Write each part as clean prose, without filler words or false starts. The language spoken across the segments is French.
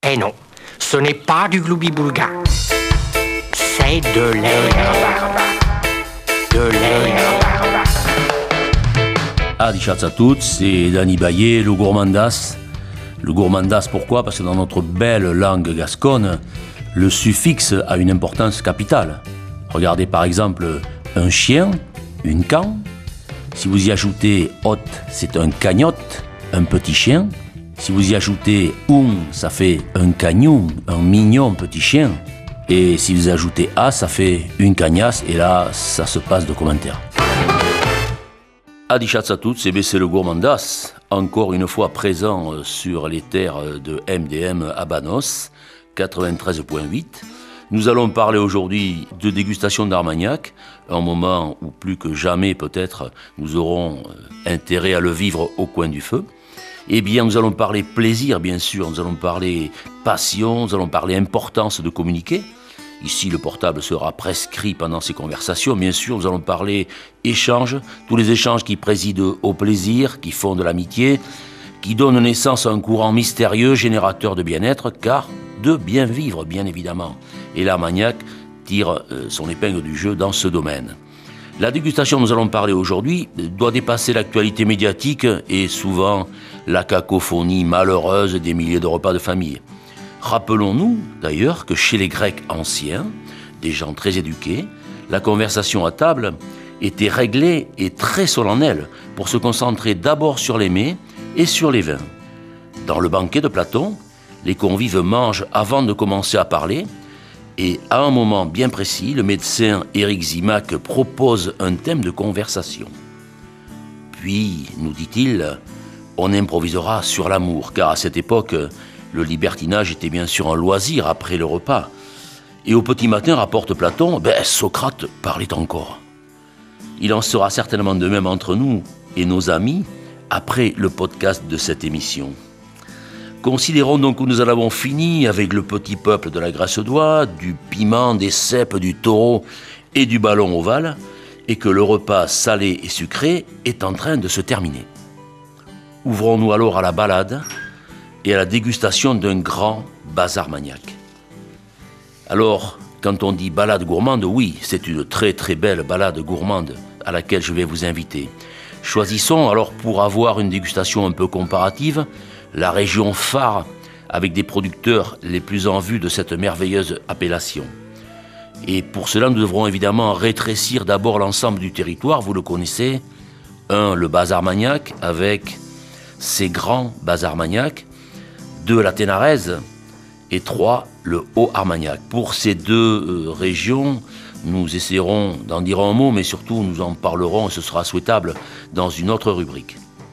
Eh non, ce n'est pas du gloubi-boulga. C'est de l'herbe. De l'herbe. Adichats à toutes, c'est Dany Baillet, le gourmandas. Le gourmandas, pourquoi? Parce que dans notre belle langue gasconne, le suffixe a une importance capitale. Regardez par exemple un chien, une can. Si vous y ajoutez hot, c'est un cagnotte, un petit chien. Si vous y ajoutez ça fait un cagnou, un mignon petit chien. Et si vous ajoutez a, ça fait une cagnasse, et là, ça se passe de commentaires. Adichats à toutes, c'est le gourmandas, encore une fois présent sur les terres de MDM à Banos, 93.8. Nous allons parler aujourd'hui de dégustation d'Armagnac, un moment où plus que jamais peut-être nous aurons intérêt à le vivre au coin du feu. Eh bien, nous allons parler plaisir, bien sûr, nous allons parler passion, nous allons parler importance de communiquer. Ici, le portable sera prescrit pendant ces conversations. Bien sûr, nous allons parler échanges, tous les échanges qui président au plaisir, qui font de l'amitié, qui donnent naissance à un courant mystérieux, générateur de bien-être, car de bien vivre, bien évidemment. Et l'Armagnac tire son épingle du jeu dans ce domaine. La dégustation dont nous allons parler aujourd'hui doit dépasser l'actualité médiatique et souvent la cacophonie malheureuse des milliers de repas de famille. Rappelons-nous d'ailleurs que chez les Grecs anciens, des gens très éduqués, la conversation à table était réglée et très solennelle pour se concentrer d'abord sur les mets et sur les vins. Dans le banquet de Platon, les convives mangent avant de commencer à parler et à un moment bien précis, le médecin Éric Zimac propose un thème de conversation. Puis, nous dit-il, on improvisera sur l'amour, car à cette époque, le libertinage était bien sûr un loisir après le repas. Et au petit matin, rapporte Platon, Socrate parlait encore. Il en sera certainement de même entre nous et nos amis après le podcast de cette émission. Considérons donc que nous en avons fini avec le petit peuple de la graisse d'oie, du piment, des cèpes, du taureau et du ballon ovale, et que le repas salé et sucré est en train de se terminer. Ouvrons-nous alors à la balade et à la dégustation d'un grand Bas-Armagnac. Alors, quand on dit balade gourmande, oui, c'est une très très belle balade gourmande à laquelle je vais vous inviter. Choisissons alors, pour avoir une dégustation un peu comparative, la région phare avec des producteurs les plus en vue de cette merveilleuse appellation. Et pour cela, nous devrons évidemment rétrécir d'abord l'ensemble du territoire, vous le connaissez. 1. Le Bas-Armagnac avec ses grands Bas-Armagnac. 2. La Ténarèze. Et 3. Le Haut-Armagnac. Pour ces deux régions, nous essaierons d'en dire un mot, mais surtout nous en parlerons, et ce sera souhaitable, dans une autre rubrique.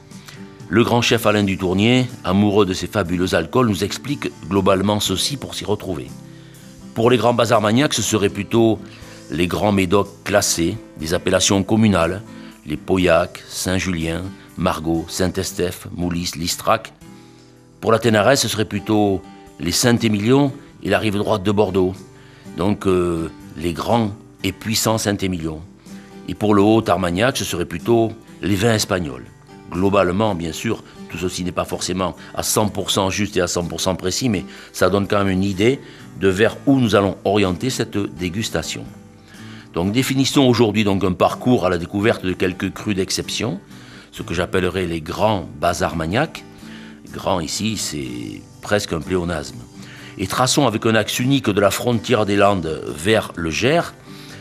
Le grand chef Alain Dutournier, amoureux de ces fabuleux alcools, nous explique globalement ceci pour s'y retrouver. Pour les grands Bas-Armagnac, ce seraient plutôt les grands médocs classés, des appellations communales, les Pauillac, Saint-Julien, Margaux, Saint-Estèphe, Moulis, Listrac. Pour la Ténarèze, ce serait plutôt les Saint-Émilion et la rive droite de Bordeaux, donc les grands et puissants Saint-Émilion. Et pour le Haut-Armagnac, ce serait plutôt les vins espagnols. Globalement, bien sûr, tout ceci n'est pas forcément à 100% juste et à 100% précis, mais ça donne quand même une idée de vers où nous allons orienter cette dégustation. Donc définissons aujourd'hui donc un parcours à la découverte de quelques crus d'exception, ce que j'appellerais les grands Bas-Armagnac. Grand ici, c'est presque un pléonasme. Et traçons avec un axe unique de la frontière des Landes vers le Gers,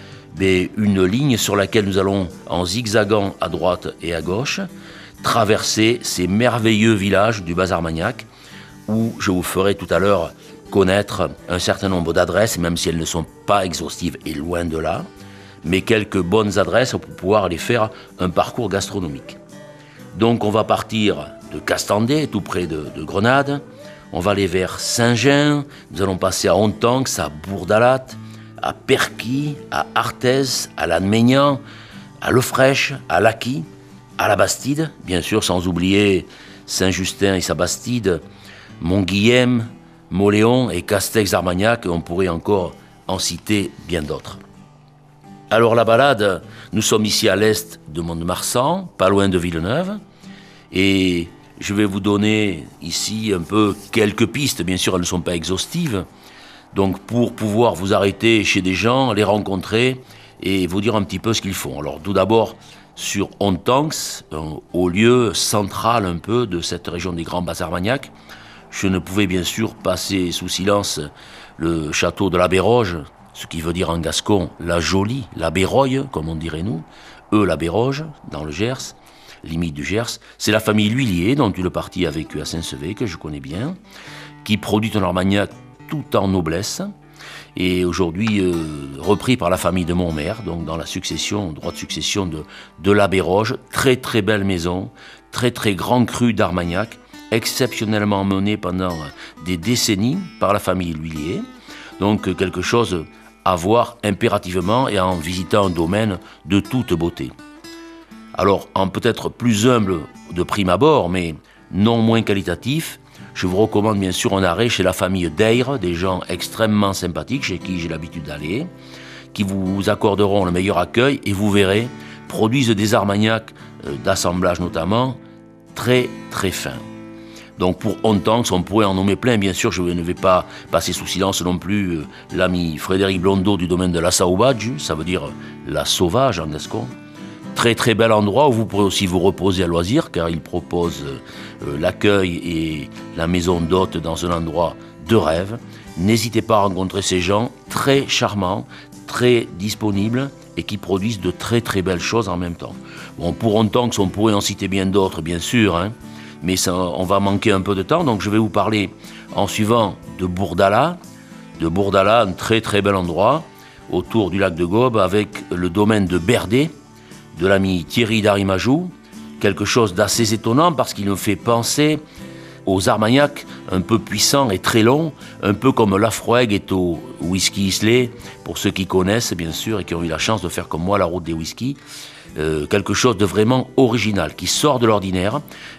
une ligne sur laquelle nous allons, en zigzagant à droite et à gauche, traverser ces merveilleux villages du Bas-Armagnac, où je vous ferai tout à l'heure connaître un certain nombre d'adresses, même si elles ne sont pas exhaustives et loin de là, mais quelques bonnes adresses pour pouvoir aller faire un parcours gastronomique. Donc on va partir de Castandé, tout près de Grenade, on va aller vers Saint-Jean, nous allons passer à Hontanx, à Bourdalat, à Perquy, à Arthez, à Lannemegnan, à Lefrèche, à Laquis, à la Bastide, bien sûr, sans oublier Saint-Justin et sa Bastide, Montguillem, Mauléon et Castex-Armagnac, et on pourrait encore en citer bien d'autres. Alors la balade, nous sommes ici à l'est de Mont-de-Marsan, pas loin de Villeneuve, et Je vais vous donner ici un peu quelques pistes, bien sûr elles ne sont pas exhaustives, donc pour pouvoir vous arrêter chez des gens, les rencontrer et vous dire un petit peu ce qu'ils font. Alors tout d'abord, sur Ontanx, au lieu central un peu de cette région des Grands Bas Armagnacs, je ne pouvais bien sûr passer sous silence le château de la Béroge, ce qui veut dire en gascon la jolie, la Béroye, comme on dirait nous, la Béroge, dans le Gers, limite du Gers. C'est la famille L'Huillier, dont une partie a vécu à Saint-Sevé, que je connais bien, qui produit un Armagnac tout en noblesse, et aujourd'hui repris par la famille de Montmer, donc dans la succession, droit de succession de la Béroge. Très très belle maison, très très grand cru d'Armagnac, exceptionnellement mené pendant des décennies par la famille L'Huillier. Donc quelque chose à voir impérativement et en visitant un domaine de toute beauté. Alors, en peut-être plus humble de prime abord, mais non moins qualitatif, je vous recommande bien sûr un arrêt chez la famille Deyre, des gens extrêmement sympathiques chez qui j'ai l'habitude d'aller, qui vous accorderont le meilleur accueil et vous verrez, produisent des armagnacs d'assemblage notamment, très très fins. Donc pour Ontanx, on pourrait en nommer plein, bien sûr, je ne vais pas passer sous silence non plus l'ami Frédéric Blondeau du domaine de la Sauvage, ça veut dire la sauvage en gascon. Très très bel endroit où vous pourrez aussi vous reposer à loisir, car il propose l'accueil et la maison d'hôte dans un endroit de rêve. N'hésitez pas à rencontrer ces gens très charmants, très disponibles et qui produisent de très très belles choses en même temps. Bon, pour Ontanx, on pourrait en citer bien d'autres, bien sûr, mais ça, on va manquer un peu de temps, donc je vais vous parler en suivant de Bourdala. De Bourdala, un très très bel endroit, autour du lac de Gobes, avec le domaine de Berdé, de l'ami Thierry d'Arimajou, quelque chose d'assez étonnant parce qu'il me fait penser aux Armagnacs un peu puissants et très longs, un peu comme Laphroaig est au whisky Islay, pour ceux qui connaissent bien sûr et qui ont eu la chance de faire comme moi la route des whiskies. Quelque chose de vraiment original, qui sort de l'ordinaire.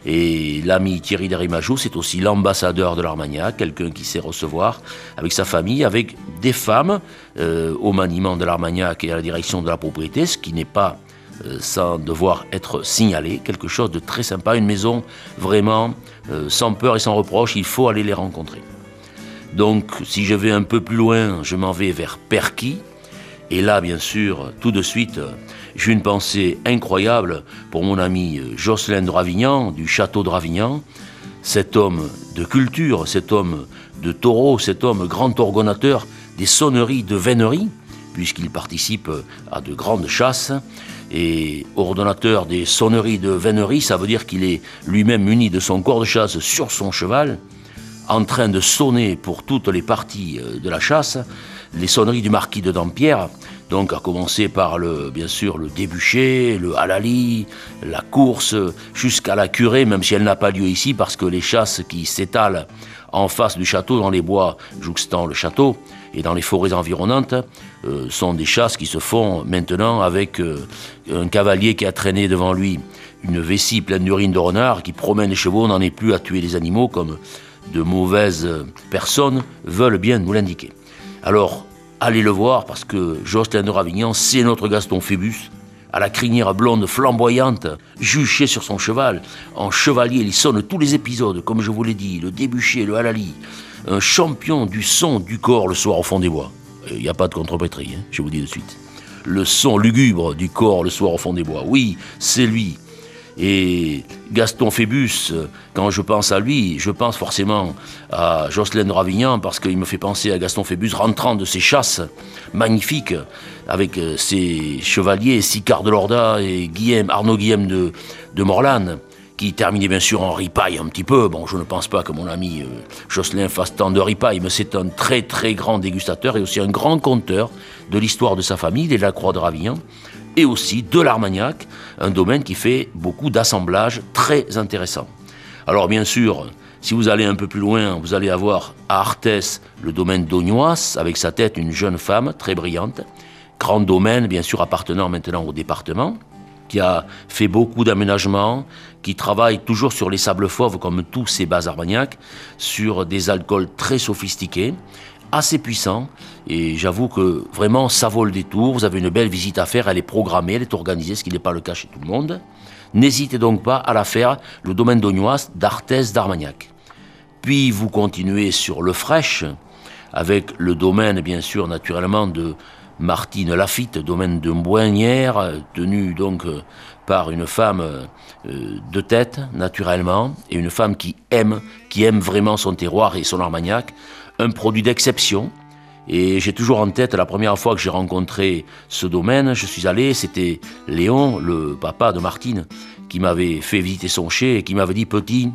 Et l'ami Thierry d'Arimajou, c'est aussi l'ambassadeur de l'Armagnac, quelqu'un qui sait recevoir avec sa famille, avec des femmes au maniement de l'Armagnac et à la direction de la propriété, ce qui n'est pas sans devoir être signalé, quelque chose de très sympa, une maison vraiment sans peur et sans reproche, il faut aller les rencontrer. Donc si je vais un peu plus loin, je m'en vais vers Perquy, et là bien sûr, tout de suite, j'ai une pensée incroyable pour mon ami Jocelyn de Ravignan, du château de Ravignan, cet homme de culture, cet homme de taureau, cet homme grand orgonateur des sonneries de vénerie, puisqu'il participe à de grandes chasses, et ordonnateur des sonneries de vénerie, ça veut dire qu'il est lui-même muni de son corps de chasse sur son cheval, en train de sonner pour toutes les parties de la chasse, les sonneries du marquis de Dampierre, donc à commencer par bien sûr le débuché, le halali, la course, jusqu'à la curée, même si elle n'a pas lieu ici, parce que les chasses qui s'étalent en face du château, dans les bois jouxtant le château, et dans les forêts environnantes, sont des chasses qui se font maintenant avec un cavalier qui a traîné devant lui une vessie pleine d'urine de renard, qui promène les chevaux, n'en est plus à tuer les animaux comme de mauvaises personnes veulent bien nous l'indiquer. Alors, allez le voir, parce que Jocelyn de Ravignan, c'est notre Gaston Phébus, à la crinière blonde flamboyante, juché sur son cheval, en chevalier, il sonne tous les épisodes, comme je vous l'ai dit, le débuché, le halali, un champion du son du corps le soir au fond des bois. Il n'y a pas de contrepétrie, je vous dis de suite. Le son lugubre du corps le soir au fond des bois, oui, c'est lui. Et Gaston Phébus, quand je pense à lui, je pense forcément à Jocelyn de Ravignan, parce qu'il me fait penser à Gaston Phébus rentrant de ses chasses magnifiques avec ses chevaliers, Sicard de Lorda et Arnaud Guillem de Morlan, qui terminait bien sûr en ripaille un petit peu. Bon, je ne pense pas que mon ami Jocelyn fasse tant de ripaille, mais c'est un très très grand dégustateur et aussi un grand conteur de l'histoire de sa famille, des Lacroix de Ravignan, et aussi de l'Armagnac, un domaine qui fait beaucoup d'assemblages très intéressants. Alors bien sûr, si vous allez un peu plus loin, vous allez avoir à Arthès le domaine d'Ognois, avec sa tête une jeune femme très brillante, grand domaine bien sûr appartenant maintenant au département, qui a fait beaucoup d'aménagements, qui travaille toujours sur les sables fauves comme tous ces bas armagnacs, sur des alcools très sophistiqués, assez puissants, et j'avoue que vraiment ça vaut le détour. Vous avez une belle visite à faire, elle est programmée, elle est organisée, ce qui n'est pas le cas chez tout le monde. N'hésitez donc pas à la faire, le domaine d'Ognois d'Arthez d'Armagnac. Puis vous continuez sur le Fraîche, avec le domaine, bien sûr, naturellement, de Martine Lafitte, domaine de Mboinière, tenu donc par une femme de tête, naturellement, et une femme qui aime vraiment son terroir et son Armagnac, un produit d'exception. Et j'ai toujours en tête la première fois que j'ai rencontré ce domaine, je suis allé, c'était Léon, le papa de Martine, qui m'avait fait visiter son chai et qui m'avait dit « Petit,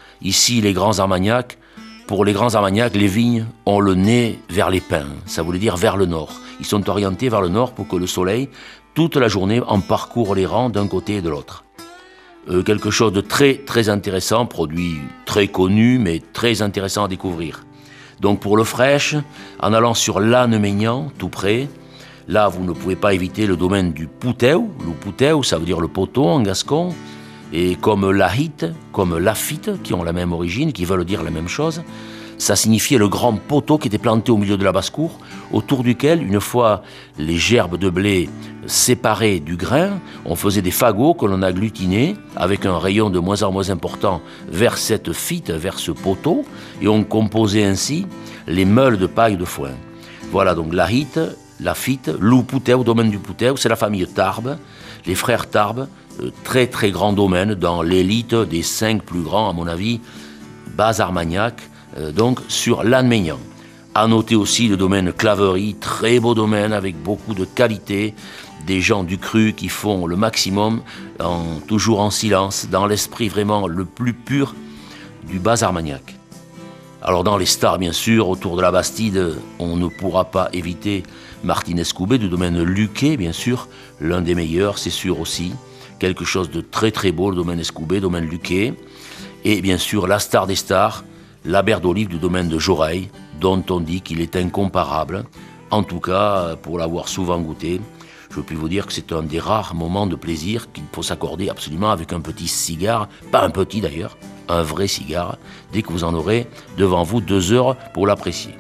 ici les grands Armagnacs, pour les grands Armagnacs, les vignes ont le nez vers les pins, ça voulait dire vers le nord. Ils sont orientés vers le nord pour que le soleil, toute la journée, en parcourt les rangs d'un côté et de l'autre. » Quelque chose de très très intéressant, produit très connu mais très intéressant à découvrir. Donc pour le Fraîche, en allant sur Lannemegnan, tout près, là vous ne pouvez pas éviter le domaine du Pouteu. Le Pouteu, ça veut dire le poteau en gascon, et comme Lahite, comme Lafitte, qui ont la même origine, qui veulent dire la même chose, ça signifiait le grand poteau qui était planté au milieu de la basse-cour, autour duquel, une fois les gerbes de blé séparées du grain, on faisait des fagots que l'on agglutinait avec un rayon de moins en moins important vers cette fite, vers ce poteau, et on composait ainsi les meules de paille de foin. Voilà donc Lahite, Lafitte, Loup Pouteu, domaine du Pouteu, c'est la famille Tarbes, les frères Tarbes, très très grand domaine dans l'élite des 5 plus grands, à mon avis, bas Armagnac, donc sur Lannemegnan. À noter aussi le domaine Claverie, très beau domaine avec beaucoup de qualité, des gens du cru qui font le maximum, toujours en silence, dans l'esprit vraiment le plus pur du bas Armagnac. Alors dans les stars, bien sûr, autour de la Bastide, on ne pourra pas éviter Martine Escoubet du domaine Luquet, bien sûr, l'un des meilleurs, c'est sûr aussi. Quelque chose de très très beau, le domaine Escoubet, domaine Luquet. Et bien sûr, la star des stars, la Berre d'Olive du domaine de Joreille, dont on dit qu'il est incomparable. En tout cas, pour l'avoir souvent goûté, je peux vous dire que c'est un des rares moments de plaisir qu'il faut s'accorder absolument avec un petit cigare, pas un petit d'ailleurs, un vrai cigare, dès que vous en aurez devant vous 2 heures pour l'apprécier.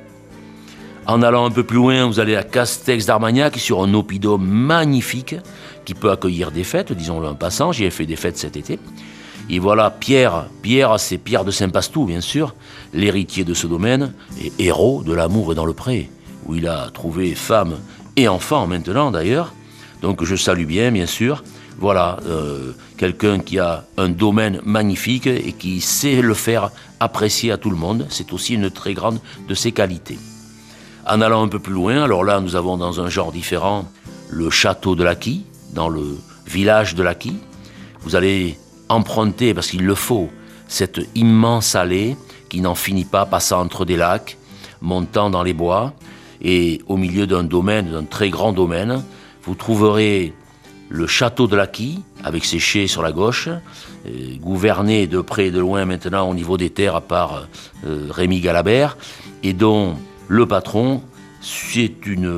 En allant un peu plus loin, vous allez à Castex d'Armagnac sur un oppidum magnifique qui peut accueillir des fêtes, disons-le en passant, j'y ai fait des fêtes cet été. Et voilà Pierre, c'est Pierre de Saint-Pastou, bien sûr, l'héritier de ce domaine et héros de l'amour et dans le pré, où il a trouvé femme et enfant maintenant d'ailleurs. Donc je salue bien sûr. Voilà, quelqu'un qui a un domaine magnifique et qui sait le faire apprécier à tout le monde. C'est aussi une très grande de ses qualités. En allant un peu plus loin, alors là nous avons dans un genre différent le château de l'Acquis, dans le village de l'Acquis. Vous allez emprunter, parce qu'il le faut, cette immense allée qui n'en finit pas, passant entre des lacs, montant dans les bois, et au milieu d'un domaine, d'un très grand domaine, vous trouverez le château de l'Acquis, avec ses chais sur la gauche, gouverné de près et de loin maintenant au niveau des terres par Rémi Galabert, et dont le patron, c'est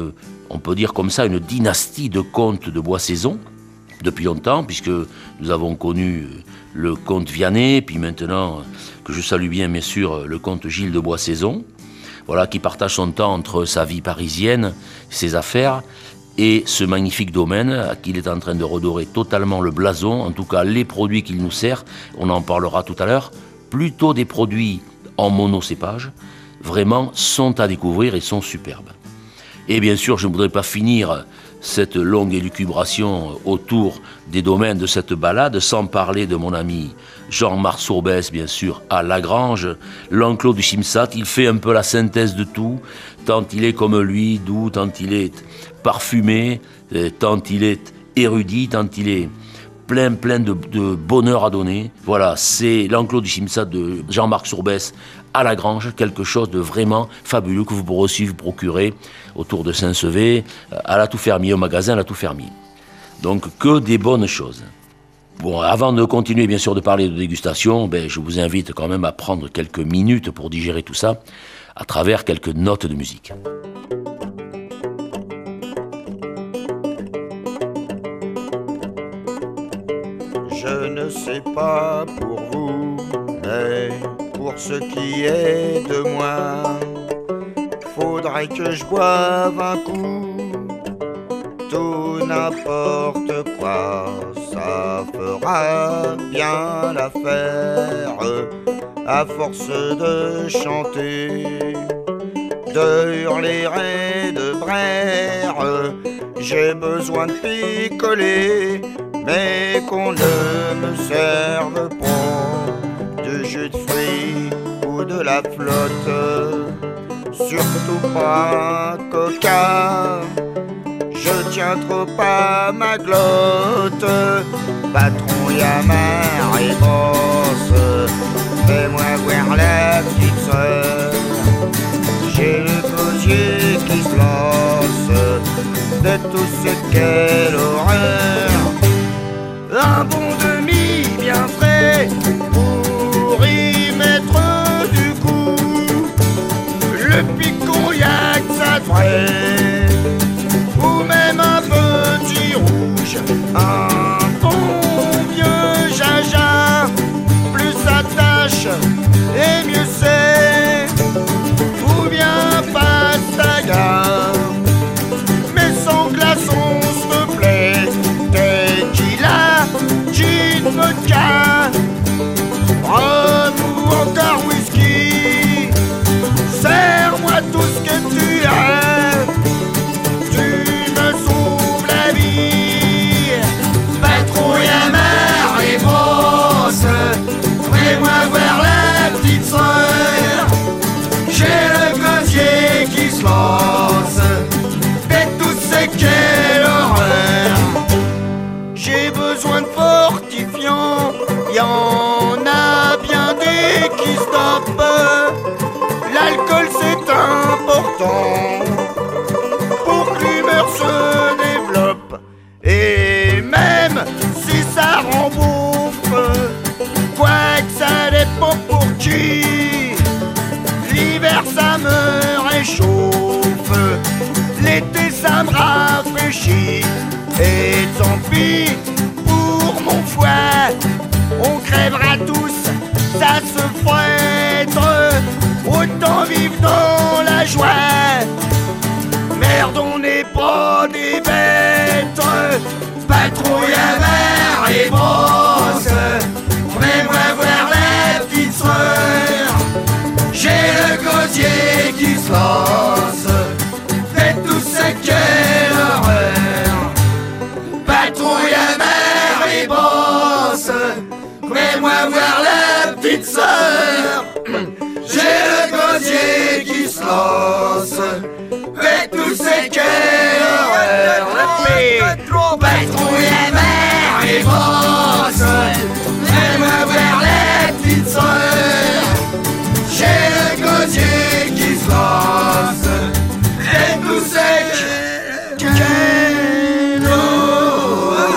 on peut dire comme ça, une dynastie de comtes de Boissaison, depuis longtemps, puisque nous avons connu le comte Vianney, puis maintenant, que je salue bien sûr, le comte Gilles de Boissaison, voilà, qui partage son temps entre sa vie parisienne, ses affaires, et ce magnifique domaine à qui il est en train de redorer totalement le blason, en tout cas les produits qu'il nous sert, on en parlera tout à l'heure, plutôt des produits en monocépage, vraiment sont à découvrir et sont superbes. Et bien sûr, je ne voudrais pas finir cette longue élucubration autour des domaines de cette balade, sans parler de mon ami Jean-Marc Sourbès, bien sûr, à Lagrange, l'enclos du Chimsat. Il fait un peu la synthèse de tout, tant il est comme lui, doux, tant il est parfumé, tant il est érudit, tant il est plein de bonheur à donner. Voilà, c'est l'enclos du Chimsat de Jean-Marc Sourbès à Lagrange, quelque chose de vraiment fabuleux que vous pourrez aussi vous procurer autour de Saint-Sevé, à la Tout-Fermier, au magasin La Tout-Fermier. Donc que des bonnes choses. Bon, avant de continuer bien sûr de parler de dégustation, je vous invite quand même à prendre quelques minutes pour digérer tout ça à travers quelques notes de musique. Je ne sais pas pour vous, mais pour ce qui est de moi, faudrait que je boive un coup, tout n'importe quoi. fois, ça fera bien l'affaire. À force de chanter, de hurler et de braire, j'ai besoin de picoler, mais qu'on ne me serve pas de jus de fruits ou de la flotte, surtout pas un coca. Je tiens trop à ma glotte, patron y'a mère et bosse, fais-moi voir la petite sœur. J'ai le gosier qui se lance, de tout ce qu'elle horreur. Un bon demi bien frais pour y mettre du goût. Le picon y'a que ça de vrai, ou même un petit rouge. Un bon vieux jaja, plus ça tâche et mieux c'est. Ou bien pastaga, mais sans glaçon s'il te plaît. Tequila, gin, vodka, rhum ou encore whisky. Serre-moi tout ce que tu as, tu me sauves la vie. Patrouille mère et brosse, fais-moi voir la petite sœur. J'ai le gosier qui se lance, et tout c'est quelle horreur. J'ai besoin de fortifiants, y'en a bien des qui stoppent. L'alcool c'est important pour que l'humeur se développe. Et même si ça rembouffe, quoi que ça dépend pour qui. L'hiver ça me réchauffe, l'été ça me rafraîchit. Et tant pis pour mon foie, on crèvera tous, ça se fouette. Autant vivre dans la joie, merde on n'est pas des bêtes. Patrouille à mer et brosse, fais-moi voir la petite sœur. J'ai le gosier qui se lance, faites tout ce quelle horreur. Patrouille à mer et brosse, fais-moi voir la petite sœur. J'ai le gosier qui se lance, faites tout ce quelle horreur. Patrouille à mer et brosse, fais-moi voir la petite sœur. J'ai le gosier qui se lance, et tout c'est quelle horreur.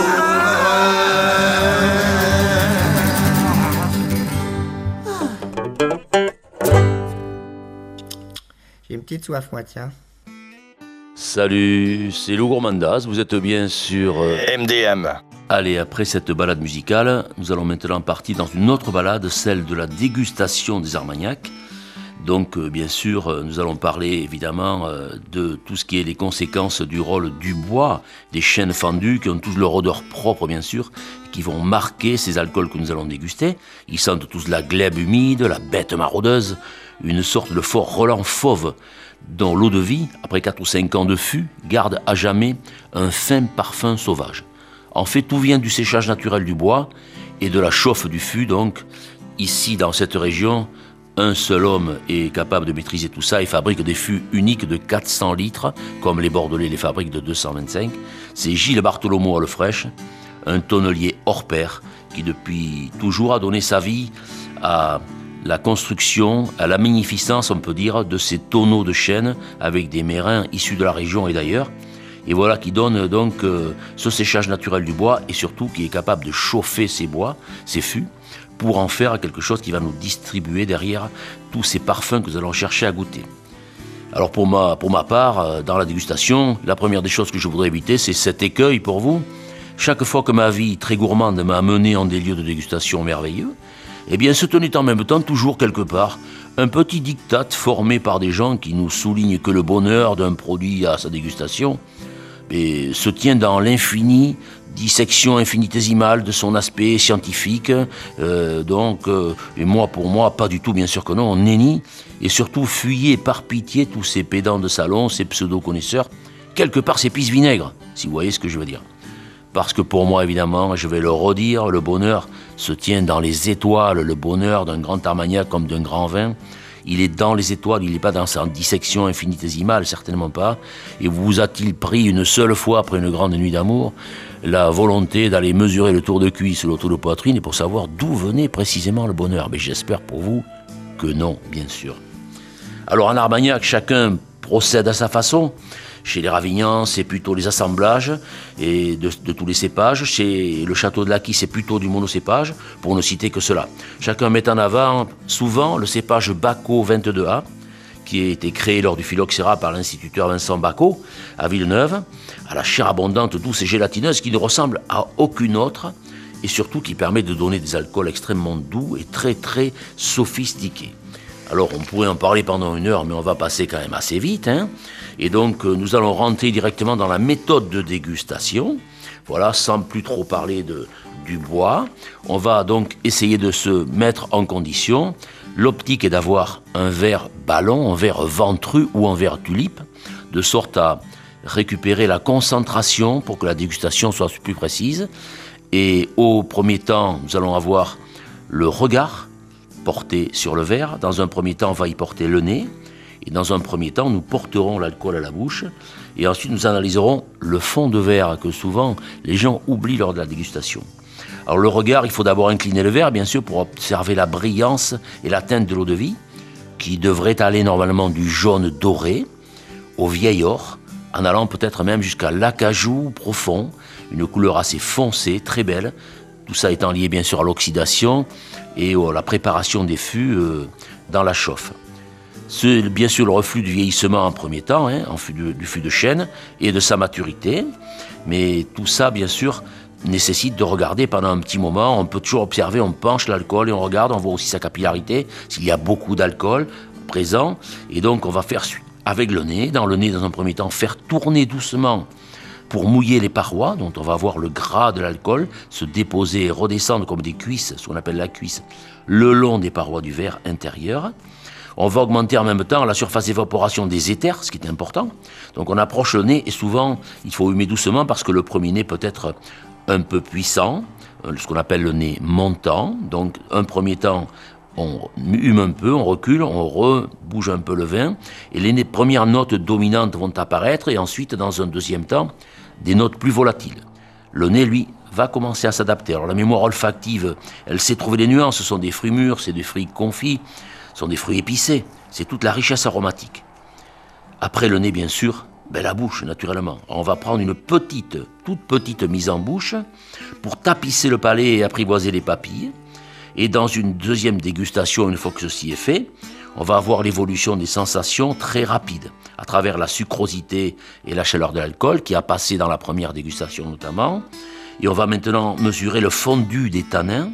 J'ai une petite soif moi tiens. Salut, c'est Lou Gourmandas, vous êtes bien sur MDM. Allez, après cette balade musicale, nous allons maintenant partir dans une autre balade, celle de la dégustation des Armagnacs. Donc, bien sûr, nous allons parler évidemment de tout ce qui est les conséquences du rôle du bois, des chênes fendus qui ont tous leur odeur propre, bien sûr, qui vont marquer ces alcools que nous allons déguster. Ils sentent tous la glèbe humide, la bête maraudeuse, une sorte de fort relent fauve dont l'eau-de-vie, après 4 ou 5 ans de fût, garde à jamais un fin parfum sauvage. En fait, tout vient du séchage naturel du bois et de la chauffe du fût. Donc, ici, dans cette région, un seul homme est capable de maîtriser tout ça et fabrique des fûts uniques de 400 litres, comme les Bordelais les fabriquent de 225. C'est Gilles Bartholomeau à Lefrèche, un tonnelier hors pair, qui depuis toujours a donné sa vie à la construction, à la magnificence, on peut dire, de ces tonneaux de chêne avec des mérins issus de la région et d'ailleurs. Et voilà qui donne donc ce séchage naturel du bois et surtout qui est capable de chauffer ces bois, ces fûts, pour en faire quelque chose qui va nous distribuer derrière tous ces parfums que nous allons chercher à goûter. Alors pour ma part, dans la dégustation, la première des choses que je voudrais éviter, c'est cet écueil pour vous. Chaque fois que ma vie très gourmande m'a mené en des lieux de dégustation merveilleux, eh bien se tenait en même temps toujours quelque part un petit diktat formé par des gens qui nous soulignent que le bonheur d'un produit à sa dégustation se tient dans l'infini, dissection infinitésimale de son aspect scientifique. Et moi, pour moi, pas du tout, bien sûr que non, on nennie. Et surtout, fuyez par pitié tous ces pédants de salon, ces pseudo-connaisseurs, quelque part ces pisse-vinaigres, si vous voyez ce que je veux dire. Parce que pour moi, évidemment, je vais le redire, le bonheur se tient dans les étoiles, le bonheur d'un grand Armagnac comme d'un grand vin. Il est dans les étoiles, il n'est pas dans sa dissection infinitésimale, certainement pas. Et vous a-t-il pris une seule fois, après une grande nuit d'amour, la volonté d'aller mesurer le tour de cuisse ou le tour de poitrine et pour savoir d'où venait précisément le bonheur? Mais j'espère pour vous que non, bien sûr. Alors en Armagnac, chacun procède à sa façon. Chez les Ravignans, c'est plutôt les assemblages et de tous les cépages. Chez le Château de l'Acquis, c'est plutôt du monocépage, pour ne citer que cela. Chacun met en avant souvent le cépage Bacot 22A, qui a été créé lors du phylloxéra par l'instituteur Vincent Bacot, à Villeneuve, à la chair abondante, douce et gélatineuse, qui ne ressemble à aucune autre, et surtout qui permet de donner des alcools extrêmement doux et très très sophistiqués. Alors on pourrait en parler pendant une heure, mais on va passer quand même assez vite, hein. Et donc nous allons rentrer directement dans la méthode de dégustation, voilà, sans plus trop parler du bois. On va donc essayer de se mettre en condition. L'optique est d'avoir un verre ballon, un verre ventru ou un verre tulipe, de sorte à récupérer la concentration pour que la dégustation soit plus précise. Et au premier temps, nous allons avoir le regard porté sur le verre. Dans un premier temps, on va y porter le nez. Et dans un premier temps, nous porterons l'alcool à la bouche. Et ensuite, nous analyserons le fond de verre que souvent les gens oublient lors de la dégustation. Alors le regard, il faut d'abord incliner le verre, bien sûr, pour observer la brillance et la teinte de l'eau-de-vie, qui devrait aller normalement du jaune doré au vieil or, en allant peut-être même jusqu'à l'acajou profond, une couleur assez foncée, très belle. Tout ça étant lié bien sûr à l'oxydation et à la préparation des fûts dans la chauffe. C'est bien sûr le reflux du vieillissement en premier temps, hein, du fût de chêne et de sa maturité. Mais tout ça, bien sûr, nécessite de regarder pendant un petit moment. On peut toujours observer, on penche l'alcool et on regarde, on voit aussi sa capillarité, s'il y a beaucoup d'alcool présent. Et donc on va faire avec le nez, dans un premier temps, faire tourner doucement pour mouiller les parois, dont on va voir le gras de l'alcool se déposer et redescendre comme des cuisses, ce qu'on appelle la cuisse, le long des parois du verre intérieur. On va augmenter en même temps la surface d'évaporation des éthers, ce qui est important. Donc on approche le nez et souvent il faut humer doucement parce que le premier nez peut être un peu puissant, ce qu'on appelle le nez montant. Donc un premier temps, on hume un peu, on recule, on rebouge un peu le vin et les premières notes dominantes vont apparaître et ensuite dans un deuxième temps, des notes plus volatiles. Le nez, lui, va commencer à s'adapter. Alors la mémoire olfactive, elle sait trouver des nuances, ce sont des fruits mûrs, c'est des fruits confits, ce sont des fruits épicés, c'est toute la richesse aromatique. Après le nez, bien sûr, la bouche, naturellement. On va prendre une toute petite mise en bouche pour tapisser le palais et apprivoiser les papilles. Et dans une deuxième dégustation, une fois que ceci est fait, on va avoir l'évolution des sensations très rapide, à travers la sucrosité et la chaleur de l'alcool, qui a passé dans la première dégustation notamment. Et on va maintenant mesurer le fondu des tanins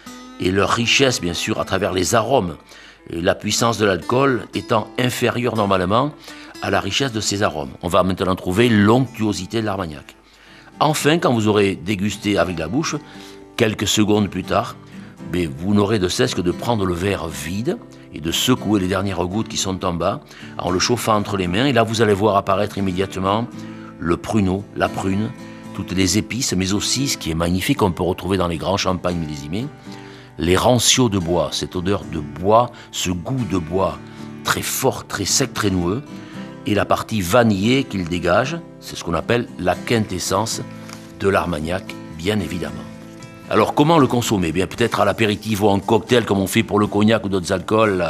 et leur richesse, bien sûr, à travers les arômes. Et la puissance de l'alcool étant inférieure normalement à la richesse de ces arômes. On va maintenant trouver l'onctuosité de l'Armagnac. Enfin, quand vous aurez dégusté avec la bouche, quelques secondes plus tard, vous n'aurez de cesse que de prendre le verre vide et de secouer les dernières gouttes qui sont en bas en le chauffant entre les mains. Et là, vous allez voir apparaître immédiatement le pruneau, la prune, toutes les épices, mais aussi, ce qui est magnifique, on peut retrouver dans les grands champagnes millésimés, les ranciaux de bois, cette odeur de bois, ce goût de bois très fort, très sec, très noueux, et la partie vanillée qu'il dégage, c'est ce qu'on appelle la quintessence de l'Armagnac, bien évidemment. Alors comment le consommer? Peut-être à l'apéritif ou en cocktail comme on fait pour le cognac ou d'autres alcools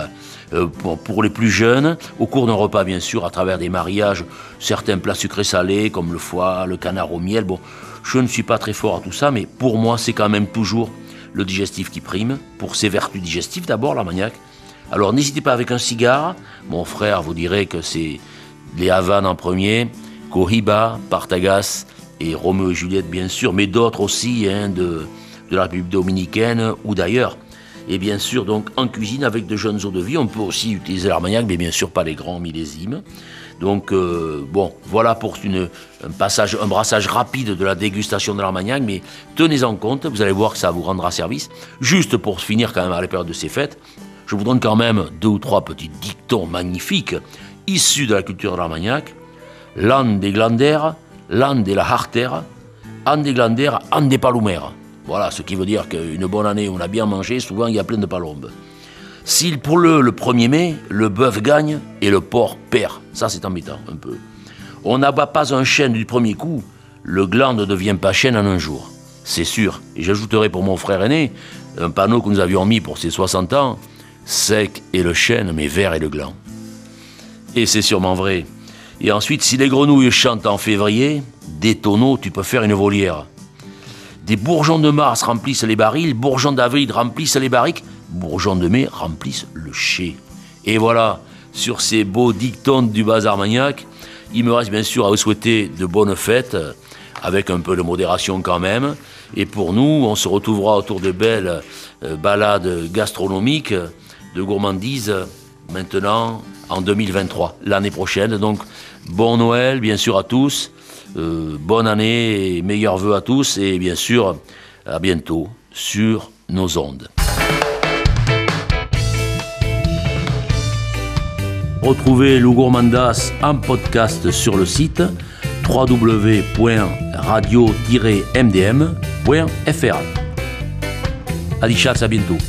pour les plus jeunes, au cours d'un repas bien sûr, à travers des mariages, certains plats sucrés salés comme le foie, le canard au miel. Je ne suis pas très fort à tout ça, mais pour moi c'est quand même toujours le digestif qui prime, pour ses vertus digestives d'abord, l'Armagnac. Alors n'hésitez pas avec un cigare, mon frère vous dirait que c'est les Havanes en premier, Cohiba, Partagas et Roméo et Juliette bien sûr, mais d'autres aussi de la République dominicaine ou d'ailleurs. Et bien sûr, donc en cuisine avec de jeunes eaux de vie, on peut aussi utiliser l'Armagnac, mais bien sûr pas les grands millésimes. Donc voilà pour un brassage rapide de la dégustation de l'Armagnac, mais tenez en compte, vous allez voir que ça vous rendra service. Juste pour finir quand même à la période de ces fêtes, je vous donne quand même 2 ou 3 petits dictons magnifiques issus de la culture de l'Armagnac. L'an des glandères, l'an de la hartère, an des glandères, an des palomères. Voilà, ce qui veut dire qu'une bonne année où on a bien mangé, souvent il y a plein de palombes. Si pour le 1er mai, le bœuf gagne et le porc perd, ça c'est embêtant un peu. On n'abat pas un chêne du premier coup, le gland ne devient pas chêne en un jour. C'est sûr, et j'ajouterai pour mon frère aîné, un panneau que nous avions mis pour ses 60 ans, sec est le chêne, mais vert est le gland. Et c'est sûrement vrai. Et ensuite, si les grenouilles chantent en février, des tonneaux, tu peux faire une volière. Des bourgeons de mars remplissent les barils, bourgeons d'avril remplissent les barriques, bourgeons de mai remplissent le chai. Et voilà, sur ces beaux dictons du bas Armagnac, il me reste bien sûr à vous souhaiter de bonnes fêtes, avec un peu de modération quand même. Et pour nous, on se retrouvera autour de belles balades gastronomiques, de gourmandises, maintenant en 2023, l'année prochaine. Donc, bon Noël, bien sûr, à tous. Bonne année et meilleurs vœux à tous. Et bien sûr, à bientôt sur nos ondes. Retrouvez Lou Gourmandas en podcast sur le site www.radio-mdm.fr. Adichas, à bientôt.